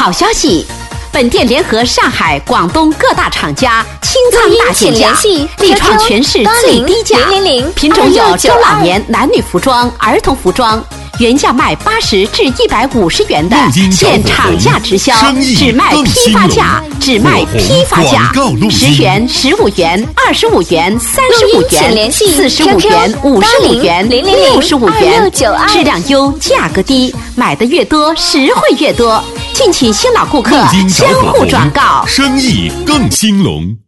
好消息！本店联合上海、广东各大厂家清仓大减价，力创全市最低价。品种有中老年男女服装、儿童服装，原价卖80至150元的，现厂价直销，只卖批发价，只卖批发价，10元、15元、25元、35元、45元、55元、65元，质量优，价格低，买的越多，实惠越多。敬请新老顾客相互转告， 生意更兴隆。